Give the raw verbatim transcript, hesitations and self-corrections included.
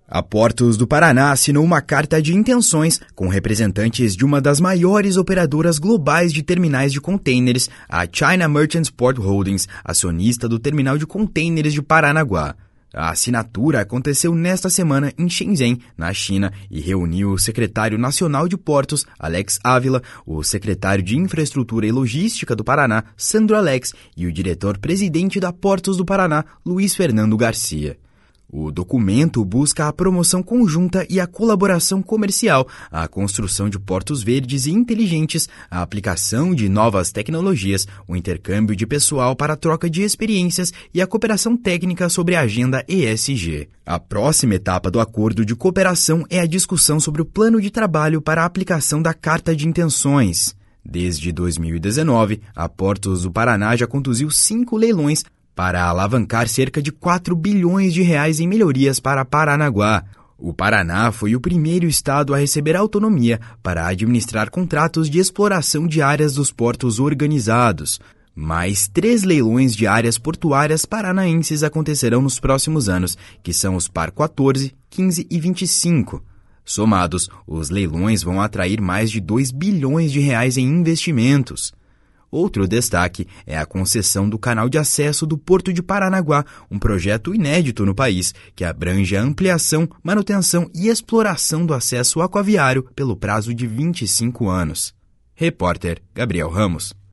A Portos do Paraná assinou uma carta de intenções com representantes de uma das maiores operadoras globais de terminais de contêineres, a China Merchants Port Holdings, acionista do terminal de contêineres de Paranaguá. A assinatura aconteceu nesta semana em Shenzhen, na China, e reuniu o secretário nacional de Portos, Alex Ávila, o secretário de Infraestrutura e Logística do Paraná, Sandro Alex, e o diretor-presidente da Portos do Paraná, Luiz Fernando Garcia. O documento busca a promoção conjunta e a colaboração comercial, a construção de portos verdes e inteligentes, a aplicação de novas tecnologias, o intercâmbio de pessoal para a troca de experiências e a cooperação técnica sobre a agenda E S G. A próxima etapa do acordo de cooperação é a discussão sobre o plano de trabalho para a aplicação da Carta de Intenções. Desde dois mil e dezenove, a Portos do Paraná já conduziu cinco leilões para alavancar cerca de quatro bilhões de reais em melhorias para Paranaguá. O Paraná foi o primeiro estado a receber autonomia para administrar contratos de exploração de áreas dos portos organizados. Mais três leilões de áreas portuárias paranaenses acontecerão nos próximos anos, que são os Par quatorze, quinze e vinte e cinco. Somados, os leilões vão atrair mais de dois bilhões de reais em investimentos. Outro destaque é a concessão do canal de acesso do Porto de Paranaguá, um projeto inédito no país, que abrange a ampliação, manutenção e exploração do acesso aquaviário pelo prazo de vinte e cinco anos. Repórter Gabriel Ramos.